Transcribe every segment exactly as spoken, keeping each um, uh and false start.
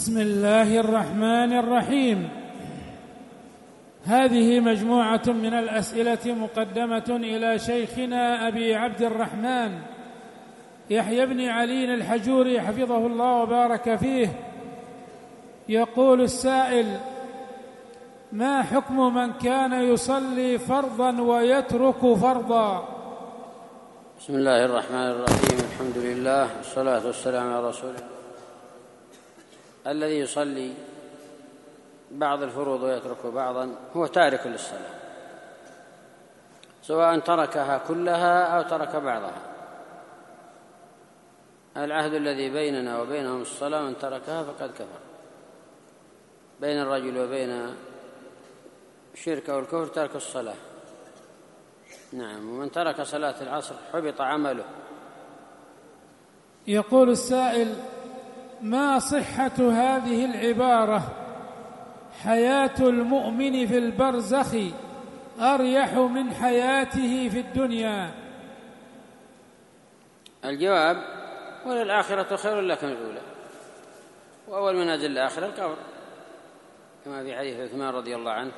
بسم الله الرحمن الرحيم. هذه مجموعة من الأسئلة مقدمة إلى شيخنا أبي عبد الرحمن يحيى بن علي الحجوري حفظه الله وبارك فيه. يقول السائل: ما حكم من كان يصلي فرضا ويترك فرضا؟ بسم الله الرحمن الرحيم. الحمد لله والصلاة والسلام على رسول الله. الذي يصلي بعض الفروض ويترك بعضا هو تارك للصلاة، سواء تركها كلها أو ترك بعضها. العهد الذي بيننا وبينهم الصلاة، من تركها فقد كفر. بين الرجل وبين الشرك أو الكفر ترك الصلاة. نعم. ومن ترك صلاة العصر حبط عمله. يقول السائل: ما صحة هذه العبارة: حياة المؤمن في البرزخ أريح من حياته في الدنيا؟ الجواب: وللآخرة خير لك من الأولى، وأول منازل الآخرة القبر، كما في حديث عثمان رضي الله عنه: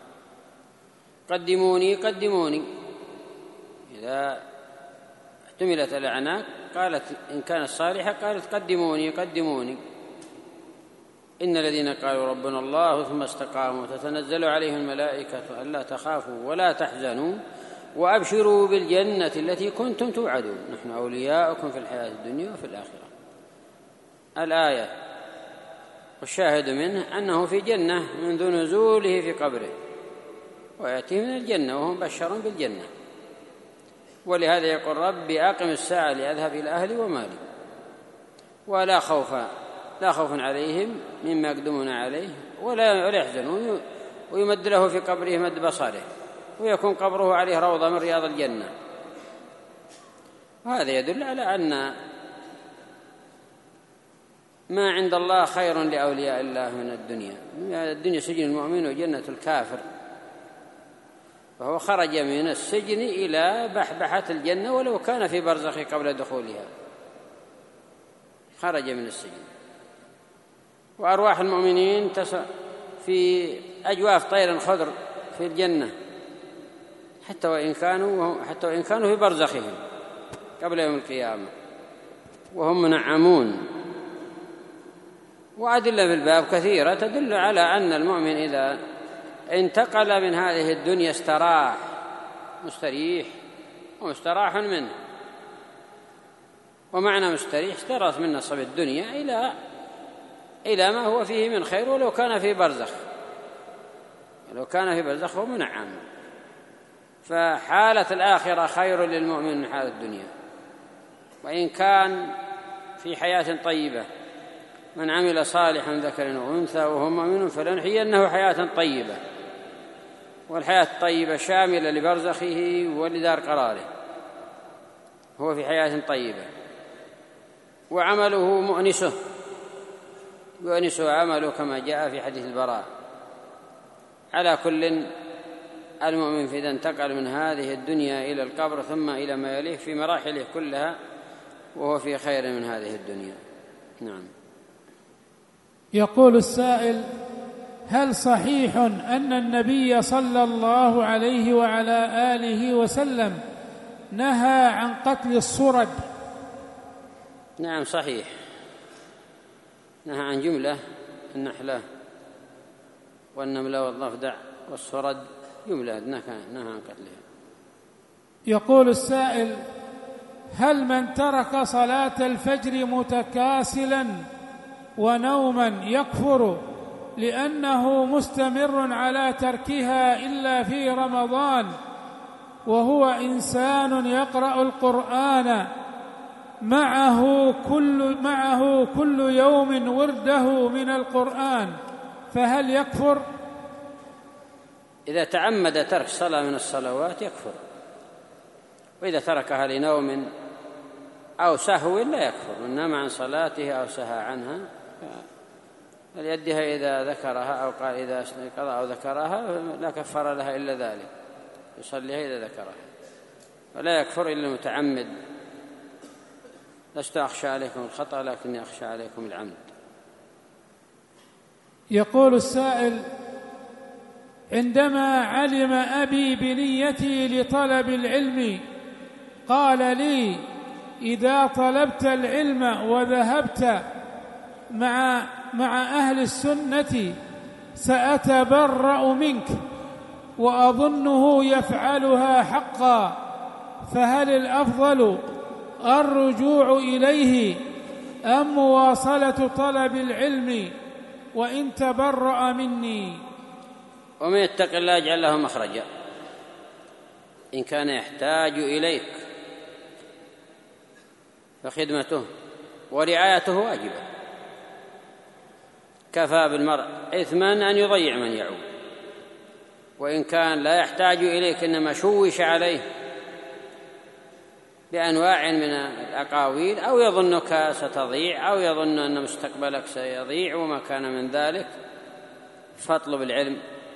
قدموني قدموني. إذا احتملت الأعناق قالت إن كانت صالحة قالت قدموني قدموني. إن الذين قالوا ربنا الله ثم استقاموا تتنزل عليهم الملائكة ألا تخافوا ولا تحزنوا وأبشروا بالجنة التي كنتم توعدون نحن أولياؤكم في الحياة الدنيا وفي الآخرة. الآية والشاهد منه أنه في جنة منذ نزوله في قبره، ويأتيه من الجنة وهم مبشر بالجنة. ولهذا يقول: ربي أقم الساعة لأذهب إلى أهلي ومالي ولا خوف لا خوف عليهم مما يقدمون عليه ولا يحزنون. ويمد له في قبره مد بصره، ويكون قبره عليه روضة من رياض الجنة. وهذا يدل على أن ما عند الله خير لأولياء الله من الدنيا. الدنيا سجن المؤمن وجنة الكافر، فهو خرج من السجن إلى بحبحة الجنة ولو كان في برزخ قبل دخولها. خرج من السجن. وأرواح المؤمنين في أجواف طير خضر في الجنة، حتى وإن كانوا حتى وإن كانوا في برزخهم قبل يوم القيامة، وهم منعمون. وأدلة في الباب كثيرة تدل على أن المؤمن إذا انتقل من هذه الدنيا استراح، مستريح ومستراح منه. ومعنى مستريح استراح من نصب الدنيا إلى إلى ما هو فيه من خير، ولو كان في برزخ ولو كان في برزخ هو منعم. فحالة الآخرة خير للمؤمن من حالة الدنيا، وإن كان في حياة طيبة. من عمل صالحا ذكر وأنثى وهو مؤمن فلنحيينه حياة طيبة. والحياة الطيبة شاملة لبرزخه ولدار قراره، هو في حياة طيبة. وعمله مؤنسه يؤنسه عمله كما جاء في حديث البراء. على كل، المؤمن إذا انتقل من هذه الدنيا إلى القبر ثم إلى ما يليه في مراحله كلها وهو في خير من هذه الدنيا. نعم. يقول السائل: هل صحيح أن النبي صلى الله عليه وعلى آله وسلم نهى عن قتل الصرد؟ نعم صحيح، نهى عن جملة: النحلة والنملة والضفدع والصرد، جملة نهى عن قتلها. يقول السائل: هل من ترك صلاة الفجر متكاسلا ونوما يكفر لأنه مستمر على تركها إلا في رمضان، وهو إنسان يقرأ القرآن معه كل, معه كل يوم ورده من القرآن، فهل يكفر؟ إذا تعمد ترك صلاة من الصلوات يكفر، وإذا تركها لنوم أو سهو لا يكفر. من نام عن صلاته أو سهى عنها فليدها إذا ذكرها، أو قال إذا استيقظ أو ذكرها لا كفر لها إلا ذلك، يصليها إذا ذكرها، ولا يكفر إلا المتعمد. لست أخشى عليكم الخطأ لكني أخشى عليكم العمد. يقول السائل: عندما علم أبي بنيتي لطلب العلم قال لي: إذا طلبت العلم وذهبت مع مع أهل السنة سأتبرأ منك، وأظنه يفعلها حقا، فهل الأفضل الرجوع إليه أم مواصلة طلب العلم وإن تبرأ مني؟ ومن يتق الله يجعل له مخرجا. إن كان يحتاج إليك فخدمته ورعايته واجبة. كفى بالمرء إثما أن يضيع من يعود. وإن كان لا يحتاج إليك إنما شوش عليه بأنواع من الأقاويل، أو يظنك ستضيع، أو يظن أن مستقبلك سيضيع وما كان من ذلك، فاطلب العلم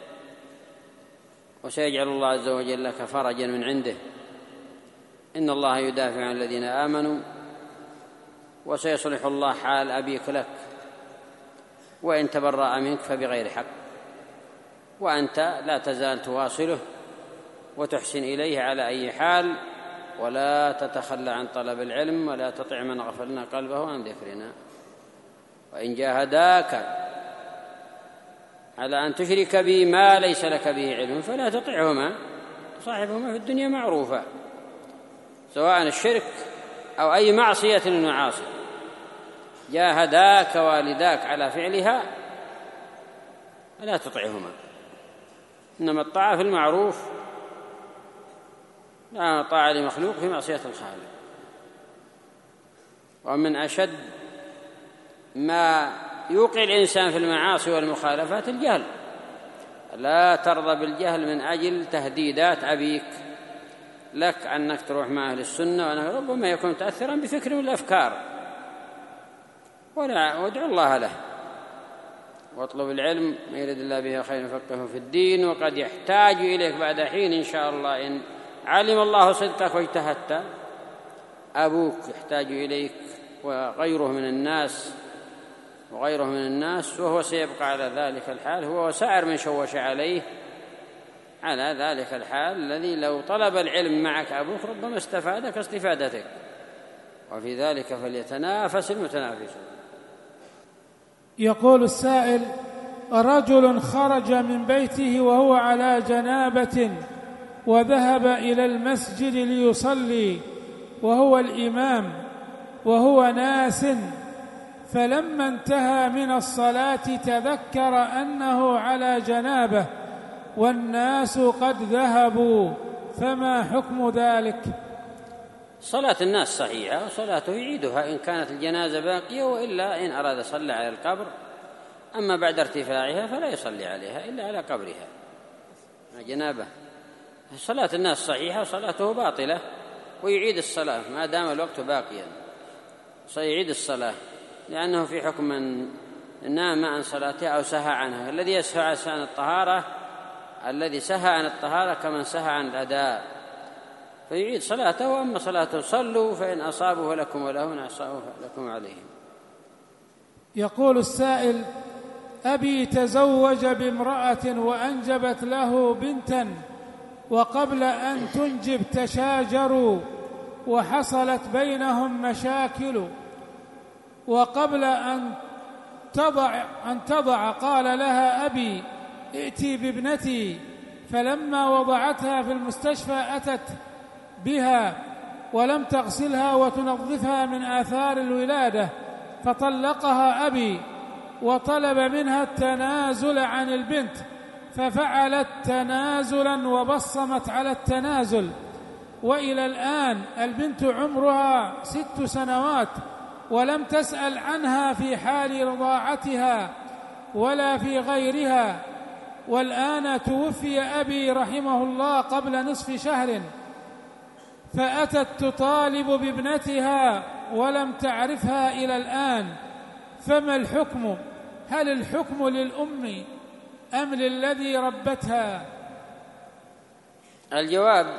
وسيجعل الله عز وجل لك فرجا من عنده. إن الله يدافع عن الذين آمنوا وسيصلح الله حال أبيك لك، وإن تبرأ منك فبغير حق، وأنت لا تزال تواصله وتحسن إليه على أي حال، ولا تتخلى عن طلب العلم، ولا تطع من غفلنا قلبه عن ذكرنا. وإن جاهداك على أن تشرك بي ما ليس لك به علم فلا تطعهما، صاحبهما في الدنيا معروفا، سواء الشرك أو أي معصية من المعاصي. جاهداك والداك على فعلها فلا تطعهما، إنما الطاعة في المعروف، لا طاعة لمخلوق في معصية الخالق. ومن أشد ما يوقع الإنسان في المعاصي والمخالفات الجهل. لا ترضى بالجهل من أجل تهديدات أبيك لك أنك تروح مع أهل السنة، وأنه ربما يكون متأثرا بفكر من الأفكار، وادعو الله له واطلب العلم، ما يريد الله به خير يفقهه في الدين. وقد يحتاج إليك بعد حين إن شاء الله، إن علم الله صدقك واجتهدت، أبوك يحتاج إليك وغيره من الناس وغيره من الناس، وهو سيبقى على ذلك الحال، هو وسائر من شوش عليه على ذلك الحال الذي لو طلب العلم معك أبوك ربما استفادك استفادتك. وفي ذلك فليتنافس المتنافسون. يقول السائل: رجل خرج من بيته وهو على جنابة وذهب إلى المسجد ليصلي وهو الإمام وهو ناس، فلما انتهى من الصلاة تذكر أنه على جنابة والناس قد ذهبوا، فما حكم ذلك؟ صلاة الناس صحيحة وصلاته يعيدها إن كانت الجنازة باقية، وإلا إن أراد صلى على القبر. أما بعد ارتفاعها فلا يصلي عليها إلا على قبرها جنابة. صلاة الناس صحيحة وصلاته باطلة، ويعيد الصلاة ما دام الوقت باقيا، سيعيد الصلاة، لأنه في حكم من نام عن صلاته أو سهى عنها. الذي يسهى عن الطهارة الذي سهى عن الطهارة كمن سهى عن الأداء، فيعيد صلاته. وأما صلاته صلوا فإن أصابوا لكم ولهم، إن أصابوا لكم عليهم. يقول السائل: أبي تزوج بامرأة وأنجبت له بنتا، وقبل أن تنجب تشاجروا وحصلت بينهم مشاكل، وقبل أن تضع, أن تضع قال لها أبي ائتي بابنتي، فلما وضعتها في المستشفى أتت بها ولم تغسلها وتنظفها من آثار الولادة، فطلقها أبي وطلب منها التنازل عن البنت، ففعلت تنازلا وبصمت على التنازل، وإلى الآن البنت عمرها ست سنوات ولم تسأل عنها في حال رضاعتها ولا في غيرها، والآن توفي أبي رحمه الله قبل نصف شهر، فأتت تطالب بابنتها ولم تعرفها إلى الآن، فما الحكم؟ هل الحكم للأم أم للذي ربتها؟ الجواب: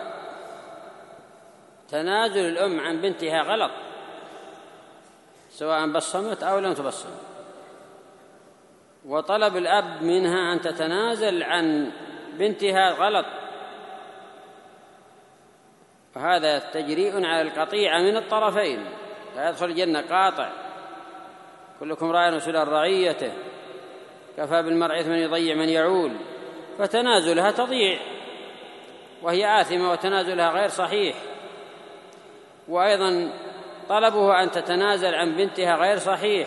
تنازل الأم عن بنتها غلط، سواء بصمت أو لم تبصم. وطلب الأب منها أن تتنازل عن بنتها غلط، وهذا تجريء على القطيعة من الطرفين، لا يدخل الجنة قاطع، كلكم راع مسؤول عن رعيته، كفى بالمرء إثما يضيع من يعول، فتنازلها تضيع وهي آثمة وتنازلها غير صحيح. وأيضا طلبه أن تتنازل عن بنتها غير صحيح،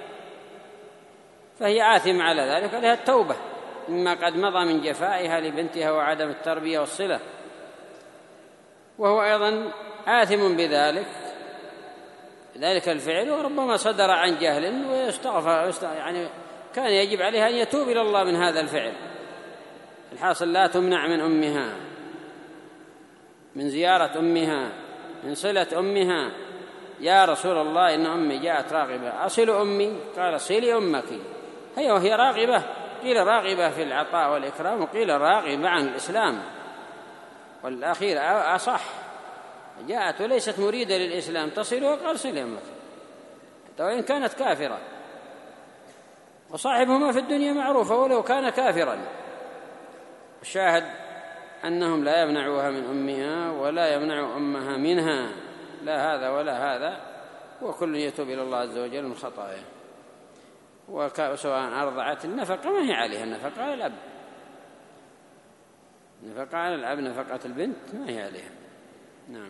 فهي آثمة على ذلك، لها التوبة مما قد مضى من جفائها لبنتها وعدم التربية والصلة، وهو أيضا آثم بذلك ذلك الفعل، وربما صدر عن جهل ويستغفر، يعني كان يجب عليها أن يتوب إلى الله من هذا الفعل. الحاصل لا تمنع من أمها، من زيارة أمها، من صلة أمها. يا رسول الله إن أمي جاءت راغبة أصل أمي؟ قال صلي أمك. هي وهي راغبة، قيل راغبة في العطاء والإكرام، وقيل راغبة عن الإسلام، والأخير أصح، جاءت وليست مريدة للإسلام تصل، وقال صلي أمك حتى وإن كانت كافرة، وصاحبهما في الدنيا معروفة ولو كان كافرا. الشاهد أنهم لا يمنعوها من أمها ولا يمنع أمها منها، لا هذا ولا هذا، وكل يتوب إلى الله عز وجل من خطاياه. وسواء أرضعت، النفقة ما هي عليها، النفقة على الأب، نفقة على الأب، نفقة البنت ما هي عليها. نعم.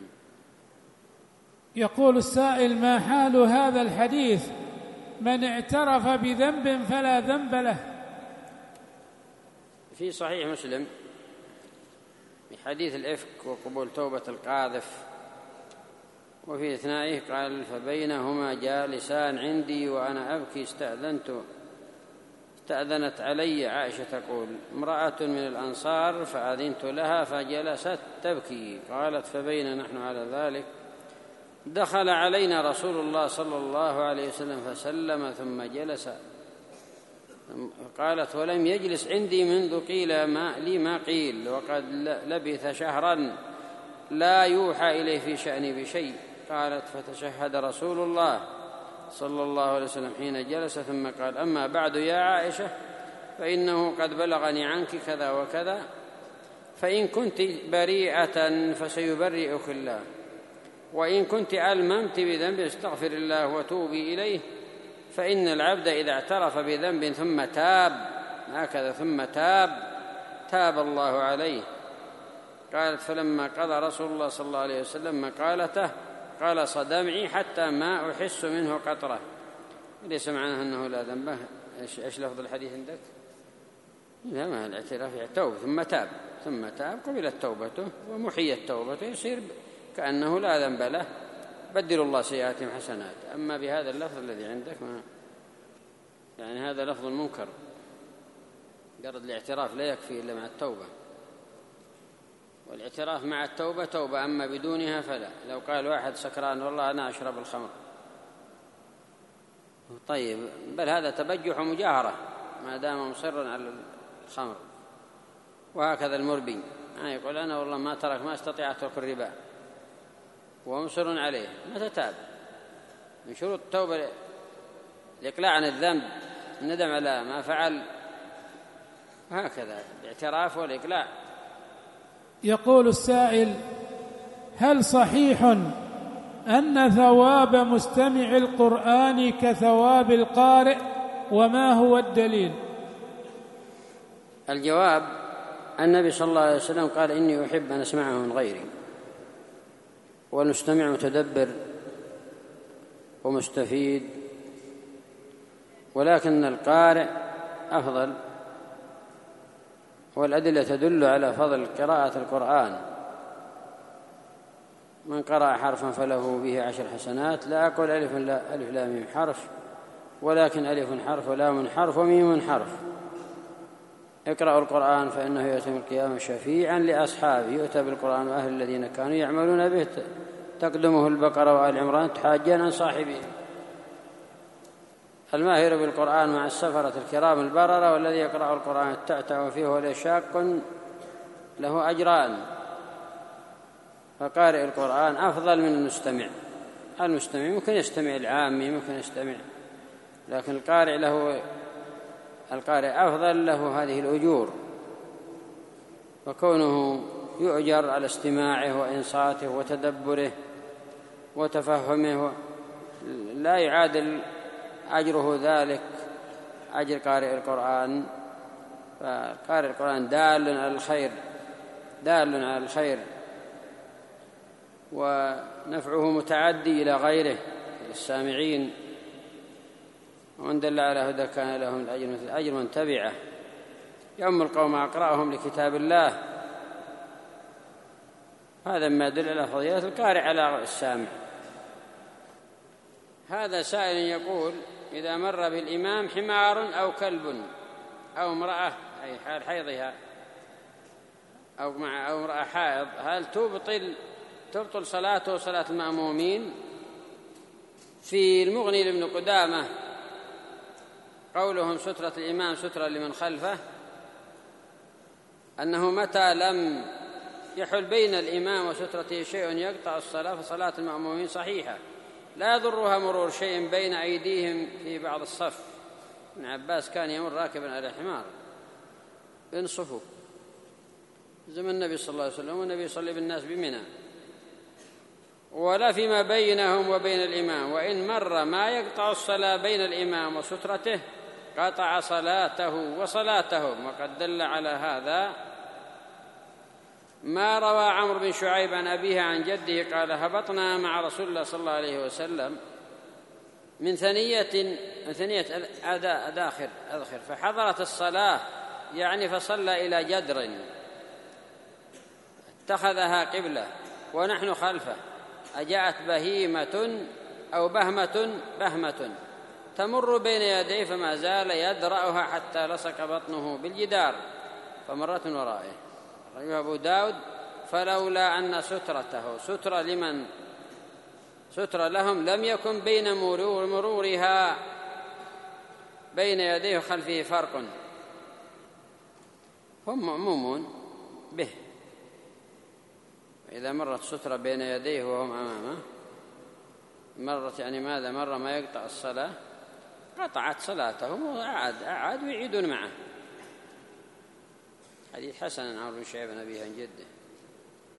يقول السائل: ما حال هذا الحديث من اعترف بذنب فلا ذنب له؟ في صحيح مسلم في حديث الإفك وقبول توبة القاذف، وفي إثنائه قال: فبينهما جالسان عندي وأنا أبكي استأذنت استأذنت علي عائشة تقول: امرأة من الأنصار فأذنت لها فجلست تبكي. قالت: فبين نحن على ذلك دخل علينا رسول الله صلى الله عليه وسلم فسلم ثم جلس. قالت: ولم يجلس عندي منذ قيل ما لي ما قيل، وقد لبث شهرا لا يوحى إليه في شأني بشيء. قالت: فتشهد رسول الله صلى الله عليه وسلم حين جلس ثم قال: أما بعد يا عائشة فإنه قد بلغني عنك كذا وكذا، فإن كنت بريئة فسيبرئك الله، وإن كنت ألممت بذنب استغفر الله وتوبي إليه، فإن العبد إذا اعترف بذنب ثم تاب، هكذا ثم تاب تاب الله عليه. قالت: فلما قضى رسول الله صلى الله عليه وسلم مقالته قلص دمعي حتى ما أحس منه قطرة. ليس معناه أنه لا ذنبه. إيش لفظ الحديث عندك؟ لا، ما الاعتراف توب ثم تاب، ثم تاب قبلت توبته ومحيت توبته، يصير كأنه لا ذنب له، بدل الله سيئاتهم حسنات. أما بهذا اللفظ الذي عندك ما يعني هذا لفظ منكر، قرد الاعتراف لا يكفي إلا مع التوبة، والاعتراف مع التوبة توبة، أما بدونها فلا. لو قال واحد سكران: والله أنا أشرب الخمر، طيب، بل هذا تبجح ومجاهرة ما دام مصرا على الخمر. وهكذا المربي يعني يقول: أنا والله ما ترك ما استطيع أترك الربا، ومصر عليه، متى تاب؟ من شروط التوبة الإقلاع عن الذنب، الندم على ما فعل، هكذا الاعتراف والإقلاع. يقول السائل: هل صحيح أن ثواب مستمع القرآن كثواب القارئ، وما هو الدليل؟ الجواب: النبي صلى الله عليه وسلم قال: إني أحب أن أسمعه من غيري، والمستمع متدبر ومستفيد، ولكن القارئ أفضل، والأدلة تدل على فضل قراءة القرآن. من قرأ حرفا فله به عشر حسنات، لا أقول ألف لا ألف لا ميم حرف، ولكن ألف حرف ولام حرف وميم حرف. اقرأوا القرآن فإنه يأتي يوم القيامة شفيعا لأصحابه، يؤتى بالقرآن وأهل الذين كانوا يعملون به تقدمه البقرة وآل عمران تحاجان عن صاحبه. الماهر بالقرآن مع السفرة الكرام البررة، والذي يقرأ القرآن التأتأ فيه ولا شاق له أجران. فقارئ القرآن أفضل من المستمع. المستمع ممكن يستمع العامي، ممكن يستمع، لكن القارئ له القارئ أفضل له هذه الأجور، وكونه يؤجر على استماعه وإنصاته وتدبره وتفهمه لا يعادل أجره ذلك أجر قارئ القرآن. فقارئ القرآن دال على الخير دال على الخير ونفعه متعدي إلى غيره السامعين، ومن دل على هدى كان لهم الأجر مثل أجر من تبعه. يوم القوم أقرأهم لكتاب الله، هذا ما يدل على فضيلة القارئ على السامع. هذا سائل يقول: إذا مر بالإمام حمار أو كلب أو امرأة، أي حال حيضها، أو مع أو امرأة حائض، هل تبطل تبطل صلاته وصلاة المأمومين؟ في المغني لابن قدامة قولهم سترة الإمام سترة لمن خلفه، أنه متى لم يحل بين الإمام وسترته شيء يقطع الصلاة فصلاة المأمومين صحيحة، لا يضرها مرور شيء بين أيديهم في بعض الصف. ابن عباس كان يمر راكبا على حمار ينصفه زمن النبي صلى الله عليه وسلم، والنبي يصلي بالناس بمنى، ولا فيما بينهم وبين الإمام. وإن مر ما يقطع الصلاة بين الإمام وسترته قطع صلاته وصلاتهم. وقد دل على هذا ما روى عمرو بن شعيب عن أبيه عن جده قال: هبطنا مع رسول الله صلى الله عليه وسلم من ثنية من ثنية أداخر أذخر فحضرت الصلاة، يعني فصلى إلى جدر اتخذها قبلة ونحن خلفه، أجاءت بهيمة أو بهمة بهمة تمر بين يديه فما زال يدرأها حتى لصق بطنه بالجدار فمرت من ورائه. رواه أبو داود: فلولا أن سترته سترة لمن سترة لهم لم يكن بين مرور مرورها بين يديه وخلفه فرق، هم مأمومون به. إذا مرت سترة بين يديه وهم أمامه مرت، يعني ماذا مر ما يقطع الصلاة، قطعت صلاتهم وأعاد أعاد ويعيدون معه. حديث حسن عن عمرو بن شعيب عن أبيه عن جده.